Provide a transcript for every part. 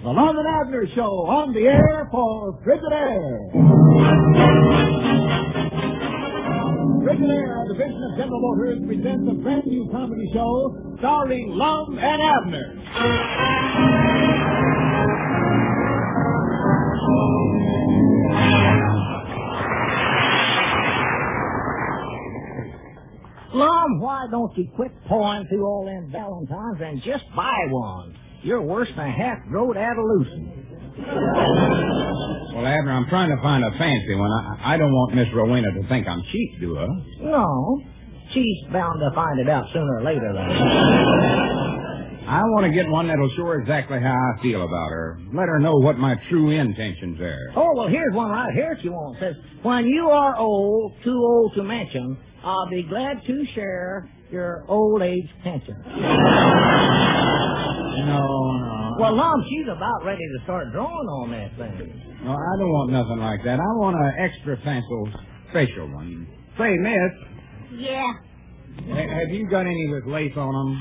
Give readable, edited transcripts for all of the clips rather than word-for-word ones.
The Lum and Abner Show on the air for Frigidaire. Frigidaire, a division of General Motors, presents a brand new comedy show starring Lum and Abner. Lum, why don't you quit pouring through all them Valentines and just buy one? You're worse than a half-grown adolescent. Well, Abner, I'm trying to find a fancy one. I don't want Miss Rowena to think I'm cheap, do I? No. She's bound to find it out sooner or later, then. I want to get one that'll show her exactly how I feel about her. Let her know what my true intentions are. Oh, well, here's one right here if you want. It says, when you are old, too old to mention, I'll be glad to share your old age pension. No. Well, Lum, she's about ready to start drawing on that thing. No, I don't want nothing like that. I want an extra facial one. Say, miss. Yeah. Have you got any with lace on them?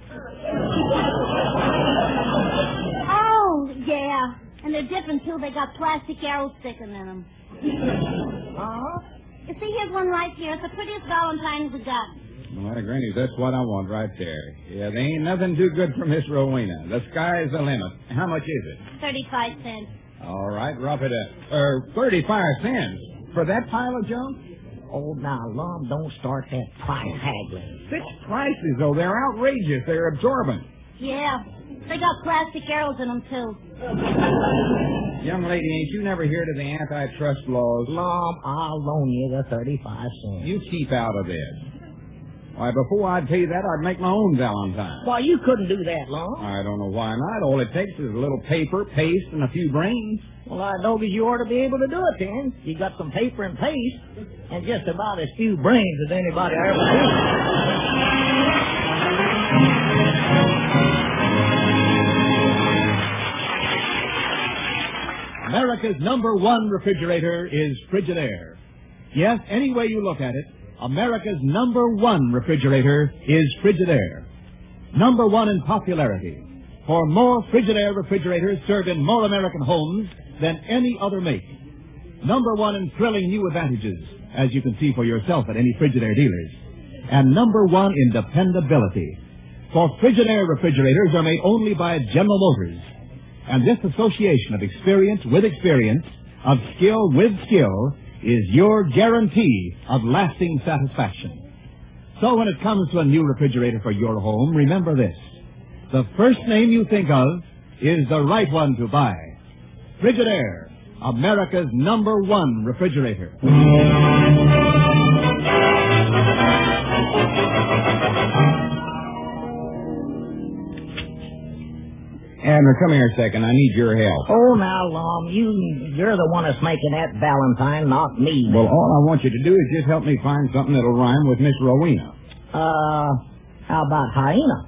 Oh, yeah. And they're different, too. They got plastic arrows sticking in them. Uh-huh. You see, here's one right here. It's the prettiest Valentine we got. Well, Granny, that's what I want right there. Yeah, there ain't nothing too good for Miss Rowena. The sky's the limit. How much is it? 35 cents. All right, rough it up. 35 cents for that pile of junk? Oh, now, Lum, don't start that price haggling. Fixed prices, though. They're outrageous. They're absorbent. Yeah. They got plastic arrows in them, too. Young lady, ain't you never heard of the antitrust laws? Lum, I'll loan you the 35 cents. You keep out of this. Why, before I'd pay that, I'd make my own Valentine. Why, you couldn't do that, Lum. I don't know why not. All it takes is a little paper, paste, and a few brains. Well, I know that you ought to be able to do it, then. You got some paper and paste, and just about as few brains as anybody ever did. America's #1 refrigerator is Frigidaire. Yes, any way you look at it, America's #1 refrigerator is Frigidaire. #1 in popularity. For more Frigidaire refrigerators served in more American homes than any other make. #1 in thrilling new advantages, as you can see for yourself at any Frigidaire dealers. And #1 in dependability. For Frigidaire refrigerators are made only by General Motors. And this association of experience with experience, of skill with skill, is your guarantee of lasting satisfaction. So when it comes to a new refrigerator for your home, remember this. The first name you think of is the right one to buy. Frigidaire, America's #1 refrigerator. Abner, come here a second. I need your help. Oh, now, Lum, you're the one that's making that Valentine, not me. Well, all I want you to do is just help me find something that'll rhyme with Miss Rowena. How about hyena?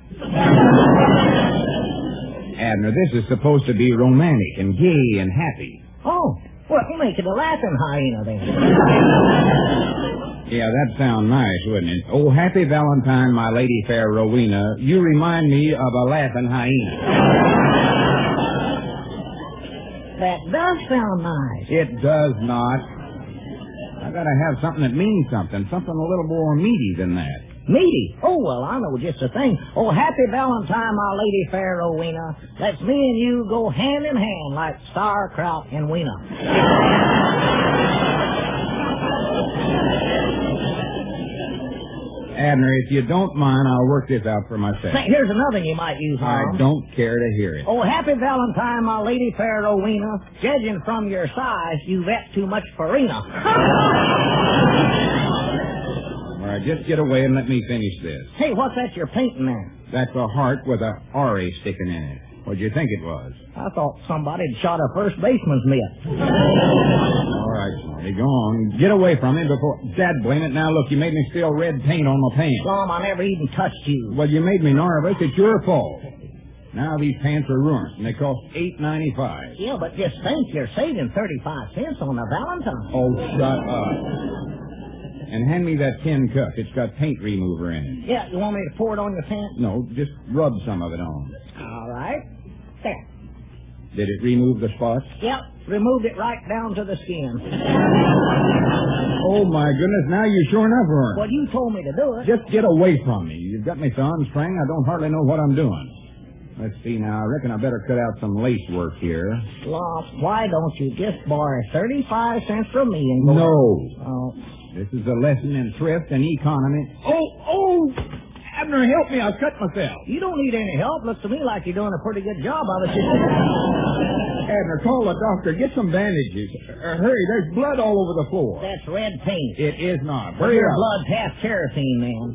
Abner, this is supposed to be romantic and gay and happy. Oh, well, make it a laughing hyena, then. Yeah, that'd sound nice, wouldn't it? Oh, happy Valentine, my lady fair Rowena. You remind me of a laughing hyena. That does sound nice. It does not. I gotta have something that means something a little more meaty than that. Meaty? Oh, well, I know just the thing. Oh, happy Valentine, my lady fair Rowena. Let's me and you go hand in hand like sauerkraut and wiener. Abner, if you don't mind, I'll work this out for myself. Say, here's another you might use, I Lum. don't care to hear it. Oh, happy Valentine, my lady fair Rowena. Judging from your size, you've ate too much farina. All right, just get away and let me finish this. Hey, what's that you're painting there? That's a heart with a R sticking in it. What'd you think it was? I thought somebody had shot a first baseman's mitt. All right, Smarty, go on. Get away from him before... Dad, blame it. Now, look, you made me spill red paint on my pants. Lum, I never even touched you. Well, you made me nervous. It's your fault. Now these pants are ruined, and they cost $8.95. Yeah, but just think, you're saving 35 cents on a Valentine. Oh, shut up. And hand me that tin cup. It's got paint remover in it. Yeah, you want me to pour it on your pants? No, just rub some of it on. All right. There. Did it remove the spots? Yep, removed it right down to the skin. Oh, my goodness, now you sure enough weren't. Well, you told me to do it. Just get away from me. You've got me so unstrung, I don't hardly know what I'm doing. Let's see now. I reckon I better cut out some lace work here. Well, why don't you just borrow 35 cents from me and go... No. Oh. This is a lesson in thrift and economy. Oh! Abner, help me. I've cut myself. You don't need any help. Looks to me like you're doing a pretty good job of it. Abner, call the doctor. Get some bandages. Hurry, there's blood all over the floor. That's red paint. It is not. Well, Hurry your up. blood's half kerosene, man.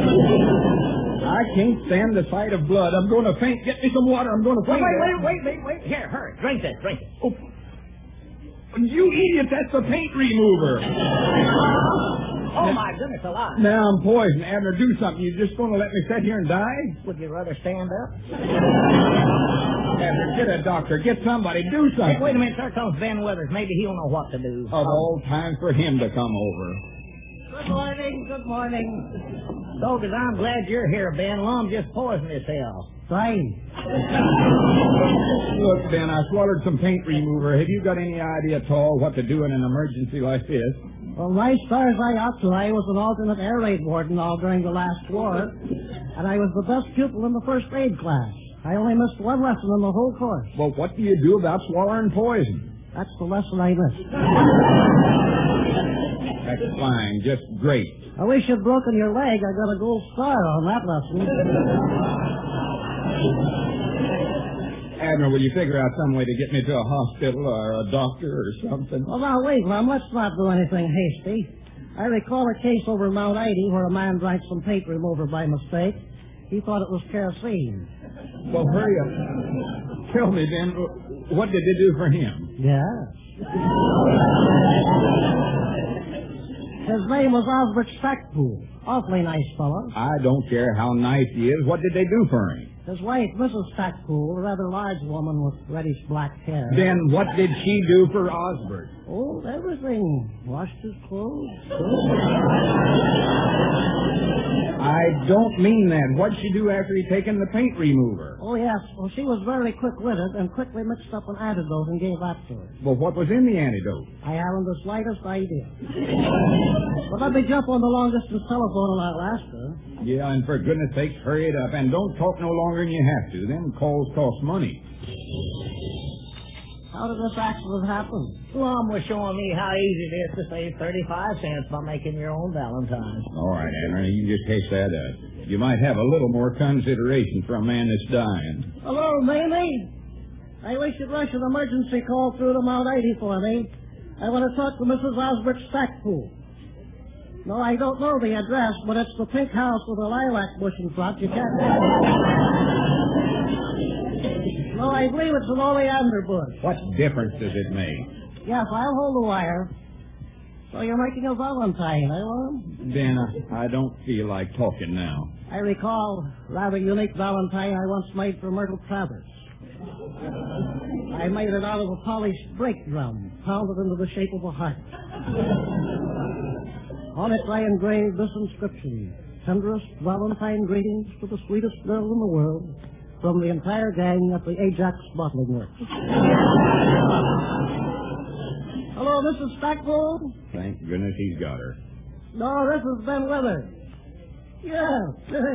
I can't stand the sight of blood. I'm going to faint. Get me some water. I'm going to faint. Wait. Here, hurry. Drink it. Oh. You idiot, that's the paint remover. Oh, my goodness alive. Now I'm poisoned. Abner, do something. You just going to let me sit here and die? Would you rather stand up? Abner, get a doctor. Get somebody. Do something. Hey, wait a minute. There comes Ben Withers. Maybe he'll know what to do. Of all time for him to come over. Good morning. Doggers, I'm glad you're here, Ben. Lum just poisoned himself. Fine. Look, Ben, I swallowed some paint remover. Have you got any idea at all what to do in an emergency like this? Well, right as far as I ought to, I was an alternate air raid warden all during the last war, and I was the best pupil in the first aid class. I only missed one lesson in the whole course. Well, what do you do about swallowing poison? That's the lesson I missed. That's fine. Just great. I wish you'd broken your leg. I got a gold star on that lesson. Abner, will you figure out some way to get me to a hospital or a doctor or something? Well, now, wait, Lum. Let's not do anything hasty. I recall a case over in Mount Ida where a man drank some paint remover by mistake. He thought it was kerosene. Well, hurry up. Tell me, Ben, what did they do for him? Yes. His name was Osbert Stackpool. Awfully nice fellow. I don't care how nice he is. What did they do for him? His wife, Mrs. Stackpool, a rather large woman with reddish black hair. Then what did she do for Osbert? Oh, everything. Washed his clothes. I don't mean that. What'd she do after he'd taken the paint remover? Oh, yes. Well, she was very quick-witted and quickly mixed up an antidote and gave that to her. Well, what was in the antidote? I haven't the slightest idea. But let me jump on the long-distance telephone and I'll ask her. Yeah, and for goodness sakes, hurry it up. And don't talk no longer than you have to. Them calls cost money. How did this accident happen? Lum was showing me how easy it is to save 35 cents by making your own Valentine. All right, Abner, you just take that up. You might have a little more consideration for a man that's dying. Hello, Mamie. I wish you'd rush an emergency call through to Mount Ida for me. I want to talk to Mrs. Osbert Stackpool. No, I don't know the address, but it's the pink house with a lilac bush in front. You can't... No, I believe it's an oleander bush. What difference does it make? Yes, I'll hold the wire. So you're making a Valentine, eh, Lum? Ben, I don't feel like talking now. I recall a rather unique Valentine I once made for Myrtle Travers. I made it out of a polished brake drum, pounded into the shape of a heart. On it I engraved this inscription: tenderest Valentine greetings to the sweetest girl in the world, from the entire gang at the Ajax Bottling Works. Hello, Mrs. Stackpool? Thank goodness he's got her. No, this is Ben Withers. Yes.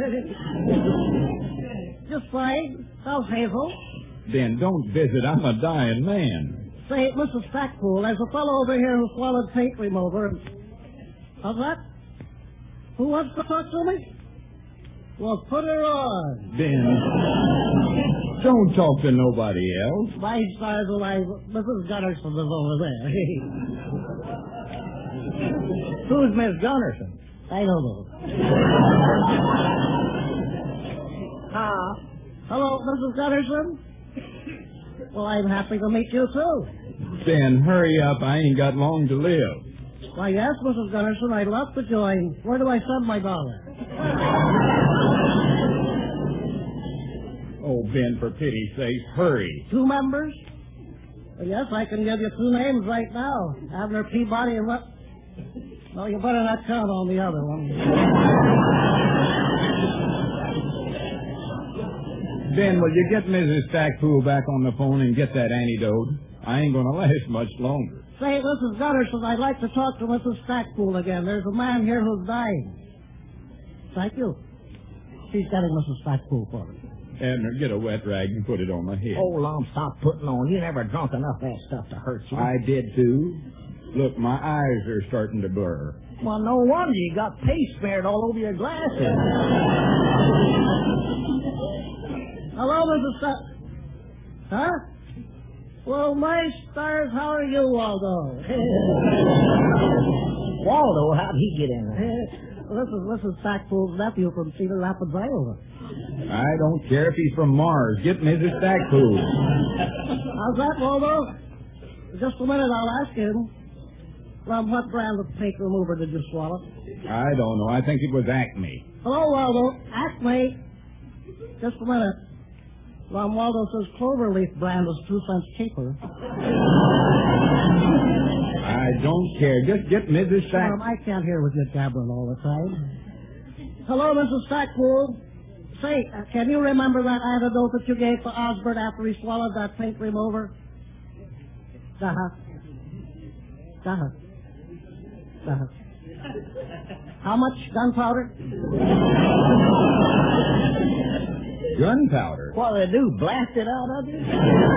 Just fine. How's Hazel? Ben, don't visit. I'm a dying man. Say, Mrs. Stackpool, there's a fellow over here who swallowed paint remover. How's that? Who wants to talk to me? Well, put her on. Ben, don't talk to nobody else. My stars alive. Mrs. Gunnerson is over there. Who's Miss Gunnerson? I don't know. Hello, Mrs. Gunnerson? Well, I'm happy to meet you, too. Ben, hurry up. I ain't got long to live. Why, yes, Mrs. Gunnerson, I'd love to join. Where do I send my dollar? Oh, Ben, for pity's sake, hurry. 2 members? Well, yes, I can give you 2 names right now. Abner Peabody and what? No, you better not count on the other one. Ben, will you get Mrs. Stackpool back on the phone and get that antidote? I ain't going to last much longer. Say, Mrs. Gunderson, I'd like to talk to Mrs. Stackpool again. There's a man here who's dying. Thank you. She's getting Mrs. Stackpool for me. Abner, get a wet rag and put it on my head. Oh, Lum, stop putting on. You never drunk enough of that stuff to hurt you. I did, too. Look, my eyes are starting to blur. Well, no wonder you got paste smeared all over your glasses. Hello, Mrs. Huh? Well, my stars, how are you, Waldo? Waldo, how'd he get in there? This is Mrs. Stackpool's nephew from Cedar Rapids, Iowa. I don't care if he's from Mars. Get Mrs. Stackpool. How's that, Waldo? Just a minute, I'll ask him. From what brand of paint remover did you swallow? I don't know. I think it was Acme. Hello, Waldo. Acme. Just a minute. Waldo says Cloverleaf brand is 2 cents cheaper. I don't care. Just get Mrs. Stackpool. I can't hear with you gabbling all the time. Hello, Mrs. Stackpool. Say, can you remember that antidote that you gave to Osbert after he swallowed that paint remover? Uh-huh. How much gunpowder? Gunpowder? What do they do, blast it out of you?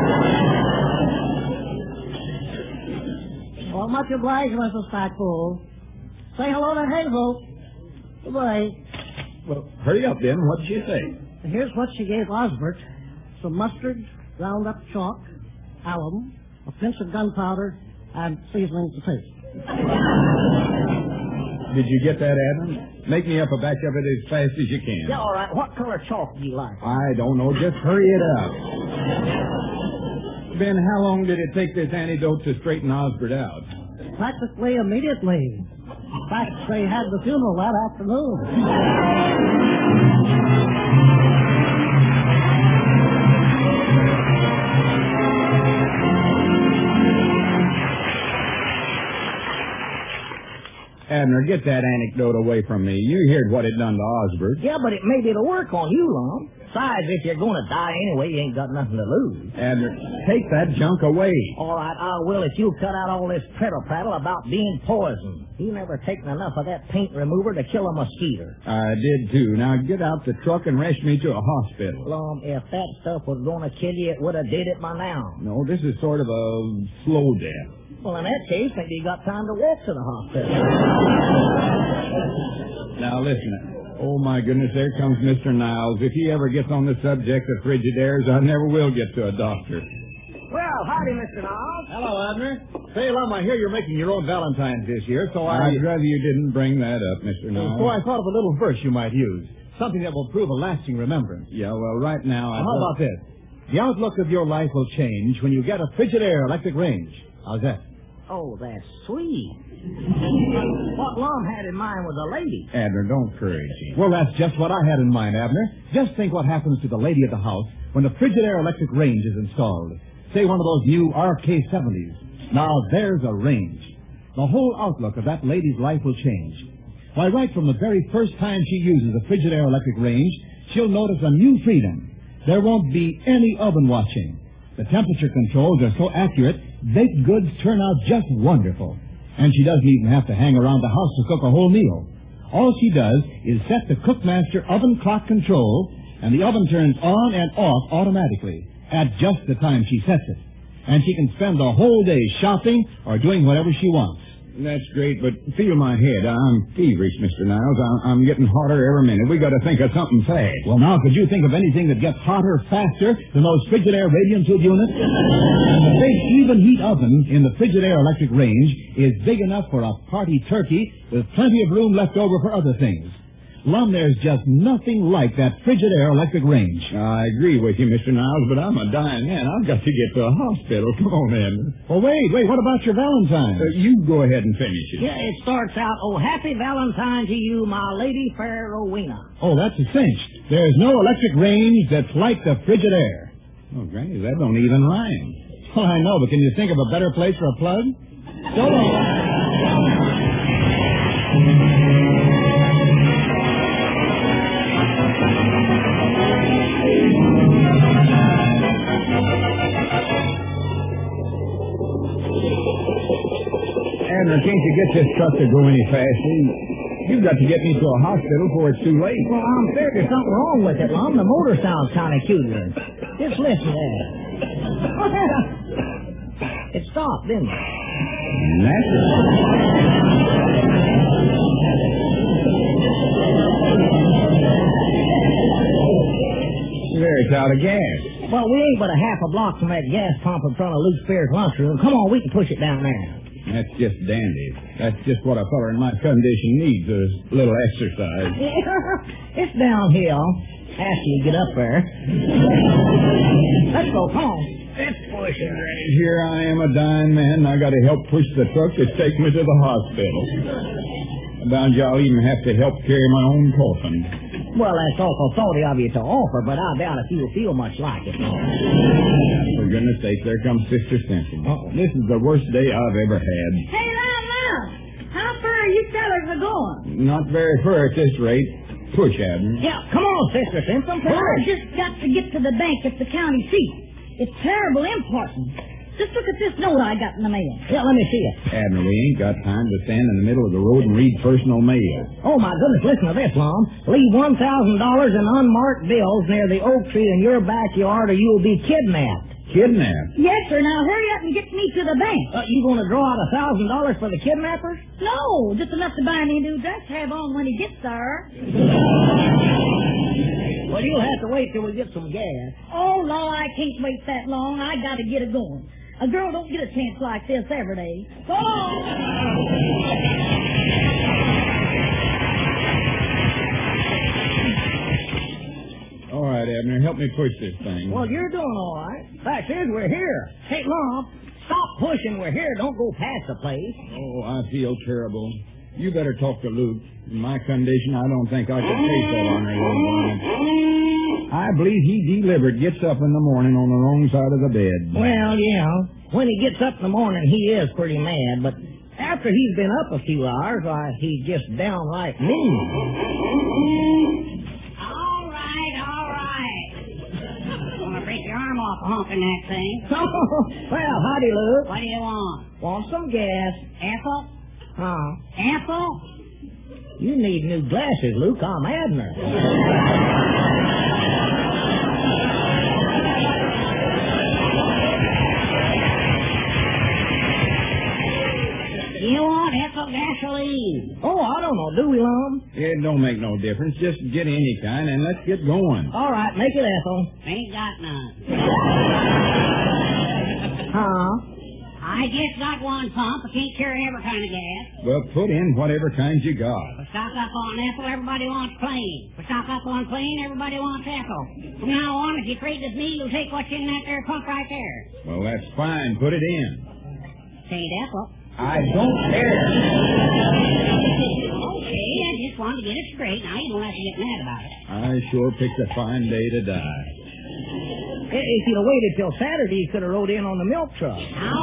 Well, much obliged, Mrs. Stackpool. Say hello to Hazel. Goodbye. Well, hurry up, then. What'd she say? Here's what she gave Osbert. Some mustard, ground up chalk, alum, a pinch of gunpowder, and seasoning to taste. Did you get that, Adam? Make me up a batch of it as fast as you can. Yeah, all right. What color chalk do you like? I don't know. Just hurry it up. Ben, how long did it take this antidote to straighten Osbert out? Practically immediately. In fact, they had the funeral that afternoon. Abner, get that anecdote away from me. You heard what it done to Osbert. Yeah, but maybe it'll work on you, Lum. Besides, if you're going to die anyway, you ain't got nothing to lose. Abner, take that junk away. All right, I will if you cut out all this prattle about being poisoned. You never taken enough of that paint remover to kill a mosquito. I did, too. Now get out the truck and rush me to a hospital. Lum, if that stuff was going to kill you, it would have did it by now. No, this is sort of a slow death. Well, in that case, maybe you got time to walk to the hospital. Now, listen. Oh, my goodness, there comes Mr. Niles. If he ever gets on the subject of Frigidaires, I never will get to a doctor. Well, howdy, Mr. Niles. Hello, Abner. Say, Lum, I hear you're making your own Valentine's this year, so I'd rather you didn't bring that up, Mr. Niles. So I thought of a little verse you might use. Something that will prove a lasting remembrance. Yeah, well, right now How about this? The outlook of your life will change when you get a Frigidaire electric range. How's that? Oh, that's sweet. What Lum had in mind was a lady. Abner, don't courage him. Well, that's just what I had in mind, Abner. Just think what happens to the lady of the house when the Frigidaire electric range is installed. Say one of those new RK70s. Now, there's a range. The whole outlook of that lady's life will change. Why, right from the very first time she uses the Frigidaire electric range, she'll notice a new freedom. There won't be any oven watching. The temperature controls are so accurate, baked goods turn out just wonderful. And she doesn't even have to hang around the house to cook a whole meal. All she does is set the Cookmaster oven clock control, and the oven turns on and off automatically at just the time she sets it. And she can spend the whole day shopping or doing whatever she wants. That's great, but feel my head. I'm feverish, Mr. Niles. I'm getting hotter every minute. We got to think of something fast. Well, now, could you think of anything that gets hotter faster than those Frigidaire radium tube units? The big even heat oven in the Frigidaire electric range is big enough for a party turkey with plenty of room left over for other things. Lum, there's just nothing like that Frigidaire electric range. I agree with you, Mr. Niles, but I'm a dying man. I've got to get to a hospital. Come on, Edmund. Well, wait, what about your Valentine? You go ahead and finish it. Yeah, it starts out, oh, happy Valentine to you, my lady fair Rowena. Oh, that's a cinch. There's no electric range that's like the Frigidaire. Oh, Granny, that don't even rhyme. Well, I know, but can you think of a better place for a plug? So long. Abner, can't you get this truck to go any faster? You've got to get me to a hospital before it's too late. Well, I'm afraid there's something wrong with it, Lum. The motor sounds kind of cuter. Just listen there. It stopped, didn't it? There, it's out of gas. Well, we ain't but a half a block from that gas pump in front of Luke Spear's lunchroom. Come on, we can push it down there. That's just dandy. That's just what a feller in my condition needs, a little exercise. It's downhill after you get up there. Let's go, come on. It's pushing right here. I am a dying man. I got to help push the truck to take me to the hospital. Bound you I'll even have to help carry my own coffin. Well, that's awful thoughtly of you to offer, but I doubt if you'll feel much like it. For goodness sake, there comes Sister Simpson. This is the worst day I've ever had. Hey, Lum, how far are you fellas going? Not very far at this rate. Push, Abner. Yeah, come on, Sister Simpson. Well, I just got to get to the bank at the county seat. It's terrible important. Just look at this note I got in the mail. Yeah, let me see it. Abner, we ain't got time to stand in the middle of the road and read personal mail. Oh, my goodness, listen to this, Lum. Leave $1,000 in unmarked bills near the oak tree in your backyard or you'll be kidnapped. Kidnapped? Yes, sir. Now hurry up and get me to the bank. You going to draw out $1,000 for the kidnappers? No, just enough to buy me a new dress to have on when he gets there. Well, you'll have to wait till we get some gas. Oh, no, I can't wait that long. I got to get it going. A girl don't get a chance like this every day. Go on. All right, Abner, help me push this thing. Well, you're doing all right. Fact is, we're here. Hey, Lum, stop pushing. We're here. Don't go past the place. Oh, I feel terrible. You better talk to Luke. In my condition, I don't think I could face that on there, old man. I believe he deliberate gets up in the morning on the wrong side of the bed. Well, yeah. When he gets up in the morning, he is pretty mad. But after he's been up a few hours, why, he's just downright mean. All right. Gonna break your arm off honking that thing. Well, howdy, Luke. What do you want? Want some gas? Apple? Huh? Apple? You need new glasses, Luke. I'm Abner. You want apple gasoline? Oh, I don't know. Do we, Lum? It don't make no difference. Just get any kind and let's get going. All right, make it Ethel. Ain't got none. Huh? I just got one pump. I can't carry every kind of gas. Well, put in whatever kind you got. We stock up on apple, everybody wants plain. We stock up on plain, everybody wants apple. From now on, if you trade with me, you'll take what's in that there pump right there. Well, that's fine. Put it in. Ain't apple. I don't care. Okay, I just wanted to get it straight. Now, you don't have to get mad about it. I sure picked a fine day to die. If you'd have waited till Saturday, you could have rode in on the milk truck.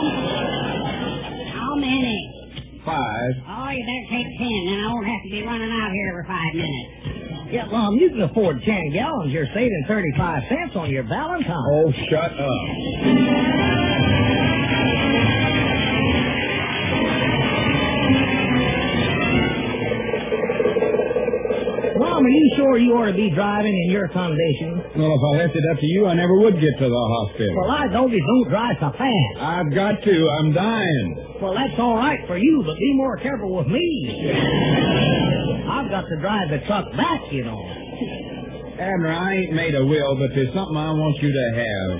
How many? 5. Oh, you better take 10, then I won't have to be running out here every 5 minutes. Yeah, Mom, you can afford 10 gallons. You're saving 35 cents on your Valentine. Oh, shut up. Mom, are you sure you ought to be driving in your condition? Well, if I left it up to you, I never would get to the hospital. Well, I don't drive so fast. I've got to. I'm dying. Well, that's all right for you, but be more careful with me. I've got to drive the truck back, you know. Abner, I ain't made a will, but there's something I want you to have.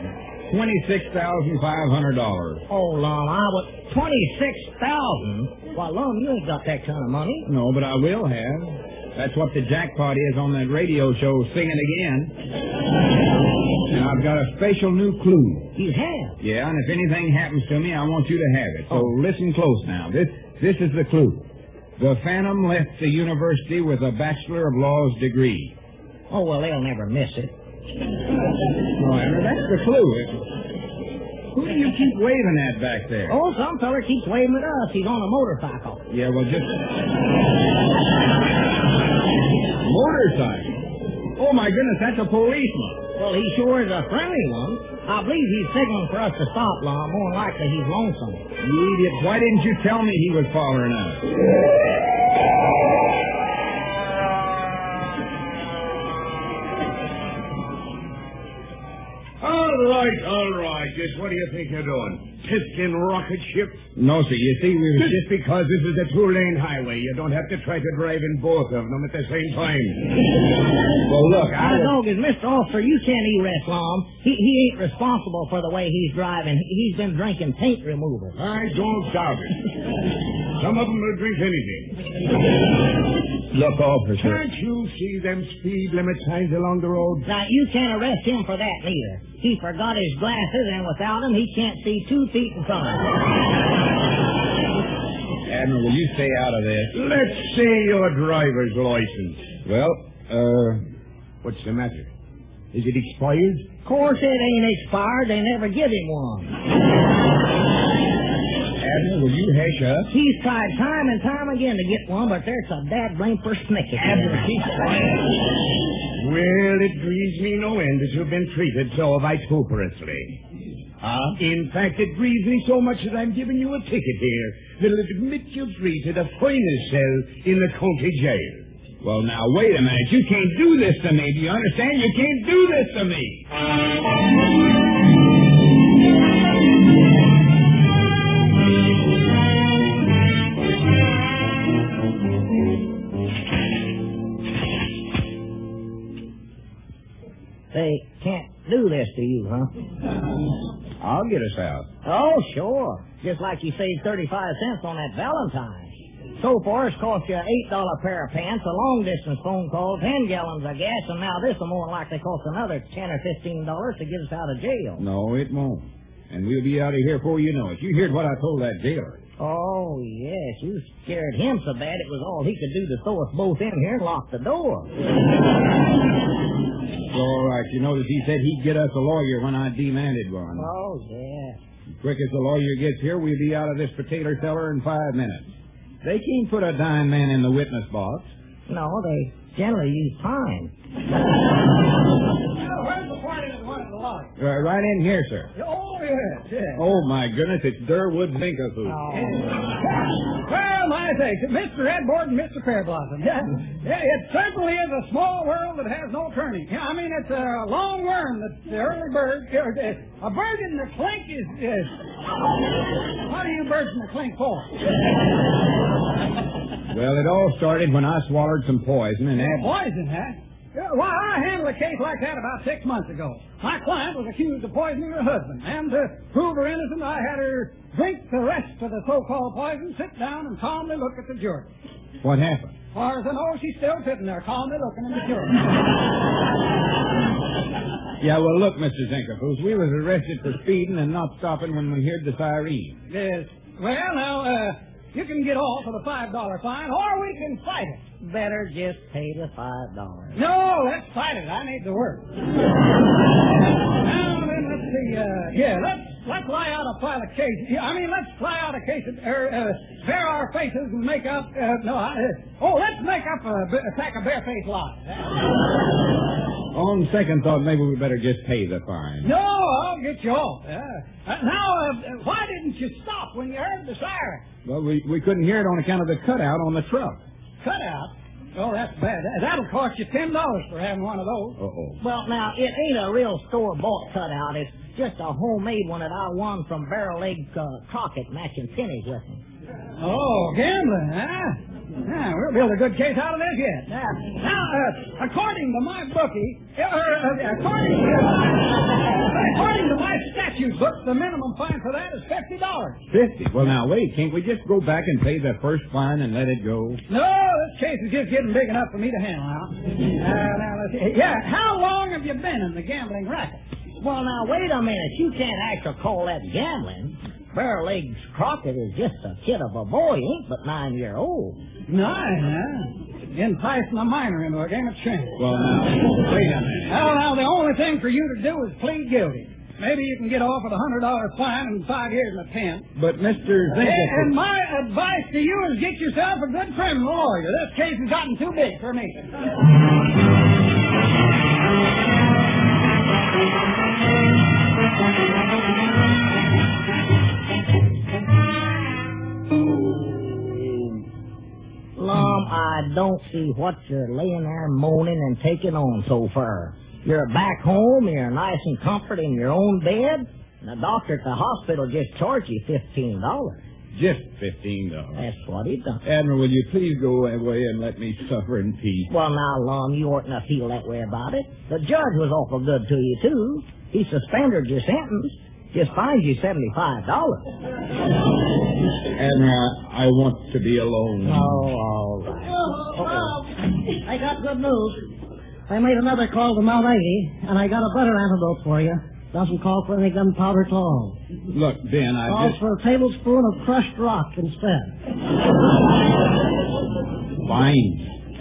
$26,500. Oh, Lum, I was $26,000. Why, Lum, you ain't got that kind of money. No, but I will have. That's what the jackpot is on that radio show, Singing Again. And I've got a special new clue. You have? Yeah, and if anything happens to me, I want you to have it. So listen close now. This is the clue. The Phantom left the university with a Bachelor of Laws degree. Oh, well, they'll never miss it. No, Abner, that's the clue. Who do you keep waving at back there? Oh, some feller keeps waving at us. He's on a motorcycle. Yeah, well, just... Motorcycle? Oh, my goodness, that's a policeman. Well, Well, he sure is a friendly one. I believe he's signaling for us to stop, Lon. More than likely he's lonesome. You idiot, why didn't you tell me he was following us? All right. Just what do you think you're doing? Testing rocket ship? No, sir. You see, we were Just because this is a two-lane highway, you don't have to try to drive in both of them at the same time. Well, look, Now, Doggins, Mr. Officer, you can't arrest Lon. He ain't responsible for the way he's driving. He's been drinking paint remover. I don't doubt it. Some of them will drink anything. Look, officer. Can't you see them speed limit signs along the road? Now, you can't arrest him for that, neither. He forgot his glasses, and without them, he can't see 2 feet in front of him. Admiral, will you stay out of this? Let's see your driver's license. Well, What's the matter? Is it expired? Of course, it ain't expired. They never give him one. Admiral, will you hush up? He's tried time and time again to get one, but there's a dad blame for snicket. Admiral, keep quiet. Well, it grieves me no end that you've been treated so vituperaously. In fact, it grieves me so much that I'm giving you a ticket here that'll admit you free to the finest cell in the county jail. Well, now, wait a minute. You can't do this to me. Do you understand? You can't do this to me. They can't do this to you, huh? I'll get us out. Oh, sure. Just like you saved 35 cents on that Valentine. So far, it's cost you an $8 pair of pants, a long-distance phone call, 10 gallons of gas, and now this will more than likely cost another $10 or $15 to get us out of jail. No, it won't. And we'll be out of here before you know it. You heard what I told that jailer. Oh, yes. You scared him so bad it was all he could do to throw us both in here and lock the door. All right. You notice he said he'd get us a lawyer when I demanded one. Oh, yeah. Quick as the lawyer gets here, we'll be out of this potato cellar in 5 minutes. They can't put a dying man in the witness box. No, they generally use time. Where's the party that wanted the lawyer? Right in here, sir. Oh, yes. Oh, my goodness, it's Durwood Zinkerfoot. Well, my sakes, Mr. Edward and Mr. Fairblossom. Yeah, it certainly is a small world that has no turning. Yeah, I mean, it's a long worm that the early bird... A bird in the clink is... What are you birds in the clink for? Well, it all started when I swallowed some poison and Poison, huh? Yeah, why, I handled a case like that about 6 months ago. My client was accused of poisoning her husband, and to prove her innocent, I had her drink the rest of the so-called poison, sit down, and calmly look at the jury. What happened? As far as I know, she's still sitting there, calmly looking at the jury. Yeah, well, look, Mr. Zinkerfoot, we was arrested for speeding and not stopping when we heard the siren. Yes. Well, now, you can get off with a $5 fine, or we can fight it. Better just pay the $5. No, let's fight it. I need the work. Now, then, let's see. Let's lie out a file a case. Let's fly out a case of, bare our faces and make up, let's make up a pack of barefaced lies. On second thought, maybe we better just pay the fine. No, I'll get you off. Now, why didn't you stop when you heard the siren? Well, we couldn't hear it on account of the cutout on the truck. Cutout? Oh, that's bad. That'll cost you $10 for having one of those. Uh-oh. Well, now, it ain't a real store-bought cutout. It's just a homemade one that I won from Barrel Egg Crockett, matching pennies with me. Oh, gambling, huh? Yeah, we'll build a good case out of this yet. Now, according to my bookie, according to my statute book, the minimum fine for that is $50. 50? Well, now, wait. Can't we just go back and pay the first fine and let it go? No, this case is just getting big enough for me to handle now. Now, let's see. Yeah, how long have you been in the gambling racket? Well, now, wait a minute. You can't actually call that gambling. Barrel Eggs Crockett is just a kid of a boy. He ain't but 9-year-old. 9, huh? Enticing a minor into a game of chance. Well, now, wait a minute. Now, the only thing for you to do is plead guilty. Maybe you can get off with a $100 fine and 5 years in a pen. But, Mr. Zinkerfoot... And my advice to you is get yourself a good criminal lawyer. This case has gotten too big for me. Lum, I don't see what you're laying there moaning and taking on so far. You're back home, you're nice and comfortable in your own bed, and the doctor at the hospital just charged you $15. Just $15. That's what he done. Admiral, will you please go away and let me suffer in peace? Well, now, Lum, you oughtn't to feel that way about it. The judge was awful good to you, too. He suspended your sentence. Just fined you $75. Admiral, I want to be alone. Oh, all right. Oh, I got good news. I made another call to Mount 80, and I got a better antidote for you. Doesn't call for any gunpowder at all. Look, Ben, I Calls just... for a tablespoon of crushed rock instead. Fine.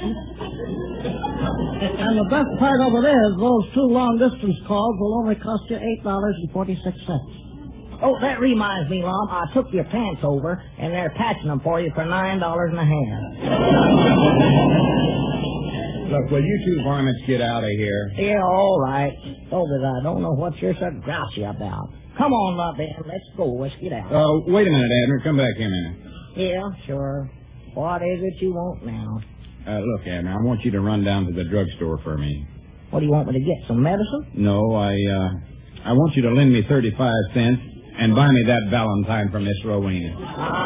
And the best part of it is, those 2 long-distance calls will only cost you $8.46. Oh, that reminds me, Lum, I took your pants over, and they're patching them for you for $9.50. Look, will you two varmints get out of here? Yeah, all right. So that I don't know what you're so grouchy about. Come on, Lum, Ben, let's go. Let's get out. Wait a minute, Admiral. Come back here a minute. Yeah, sure. What is it you want now? Look, Admiral, I want you to run down to the drugstore for me. What do you want me to get, some medicine? No, I want you to lend me 35 cents and buy me that Valentine from Miss Rowena.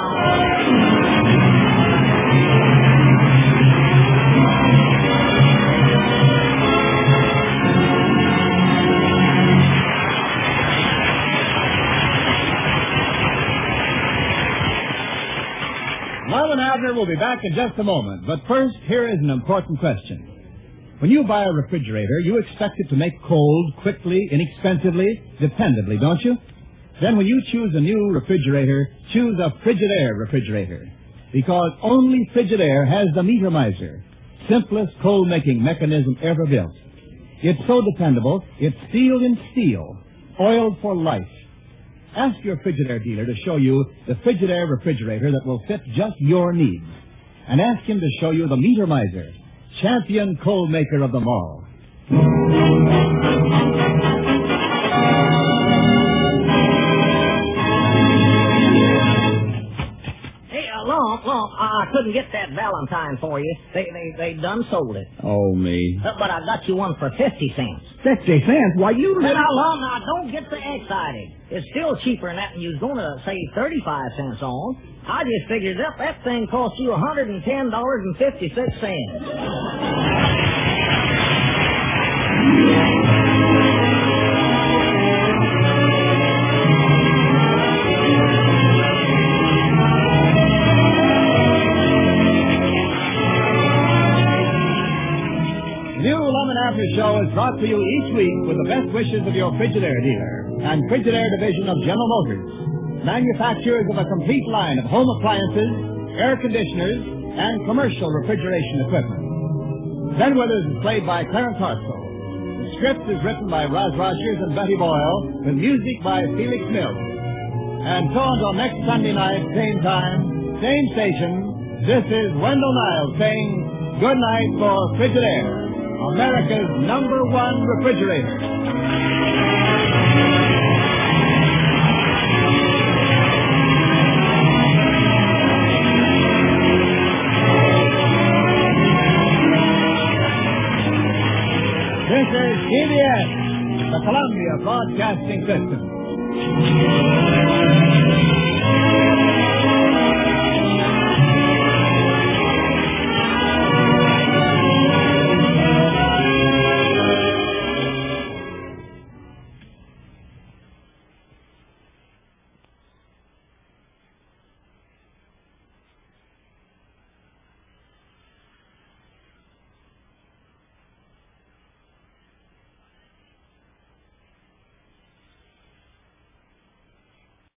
Lum and Abner will be back in just a moment, but first, here is an important question. When you buy a refrigerator, you expect it to make cold quickly, inexpensively, dependably, don't you? Then when you choose a new refrigerator, choose a Frigidaire refrigerator. Because only Frigidaire has the meter miser, simplest cold-making mechanism ever built. It's so dependable, it's sealed in steel, oiled for life. Ask your Frigidaire dealer to show you the Frigidaire refrigerator that will fit just your needs. And ask him to show you the meter miser, champion cold maker of them all. Lum, I couldn't get that Valentine for you. They done sold it. Oh, me. But I got you one for 50 cents. 50 cents? Why, you... Now, Lum, now, don't get so excited. It's still cheaper than that than you was going to save 35 cents on. I just figured up that thing cost you Abner Show is brought to you each week with the best wishes of your Frigidaire dealer and Frigidaire division of General Motors, manufacturers of a complete line of home appliances, air conditioners, and commercial refrigeration equipment. Ben Withers is played by Clarence Hartzell. The script is written by Roz Rogers and Betty Boyle, with music by Felix Mills. And so until next Sunday night, same time, same station, this is Wendell Niles saying good night for Frigidaire, America's #1 refrigerator. This is CBS, the Columbia Broadcasting System.